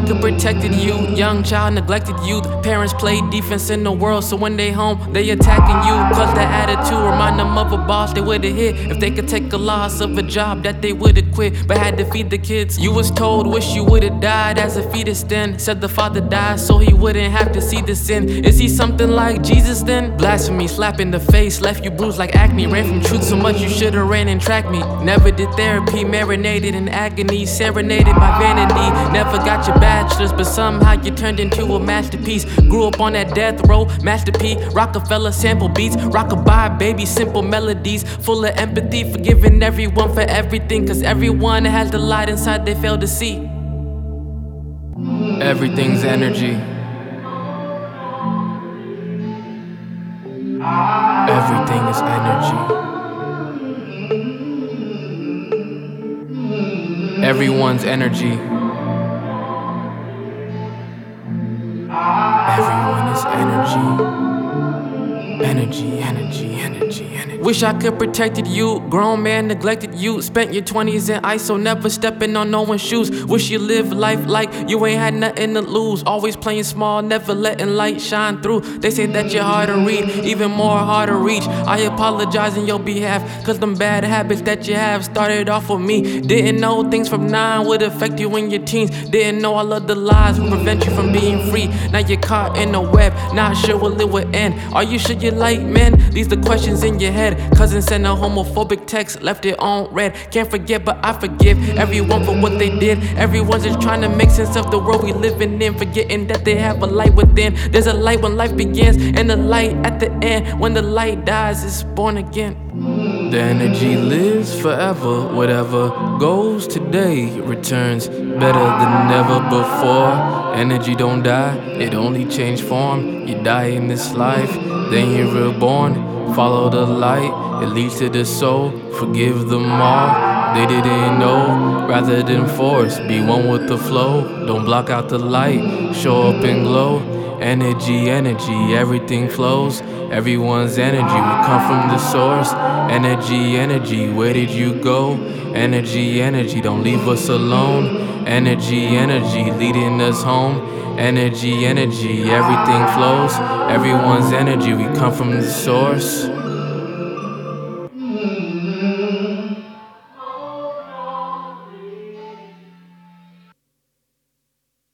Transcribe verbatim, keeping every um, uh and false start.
could protected you. Young child, neglected youth. Parents played defense in the world, so when they home, they attacking you. Cause that attitude remind them of a boss they would've hit if they could take a loss of a job that they would've quit, but had to feed the kids. You was told, wish you would've died as a fetus then. Said the father died so he wouldn't have to see the sin. Is he something like Jesus then? Blasphemy, slap in the face, left you bruised like acne. Ran from truth so much you should've ran and tracked me. Never did therapy, marinated in agony. Serenaded by vanity, never got your bachelor's, but somehow you turned into a masterpiece. Grew up on that death row, masterpiece. Rockefeller sample beats, rockabye baby, simple melodies. Full of empathy, forgiving everyone for everything. Cause everyone has the light inside they fail to see. Everything's energy. Everything is energy. Everyone's energy. Everyone is energy. Energy, energy, energy, energy. Wish I could protected you. Grown man neglected you. Spent your twenties in ice, so never stepping on no one's shoes. Wish you lived life like you ain't had nothing to lose. Always playing small, never letting light shine through. They say that you're hard to read, even more hard to reach. I apologize on your behalf, cause them bad habits that you have started off with me. Didn't know things from nine would affect you in your teens. Didn't know all of the lies would prevent you from being free. Now you're caught in a web, not sure will it would end. Are you sure you like men? These the questions in your head. Cousin sent a homophobic text, left it on red. Can't forget, but I forgive everyone for what they did. Everyone's just trying to make sense of the world we living in, forgetting that they have a light within. There's a light when life begins, and a light at the end. When the light dies, it's born again. The energy lives forever. Whatever goes today returns better than ever before. Energy don't die, it only change form. You die in this life, then you're reborn. Follow the light, it leads to the soul. Forgive them all, they didn't know. Rather than force, be one with the flow. Don't block out the light, show up and glow. Energy, energy, everything flows. Everyone's energy will come from the source. Energy, energy, where did you go? Energy, energy, don't leave us alone. Energy, energy, leading us home. Energy, energy, everything flows. Everyone's energy, we come from the source.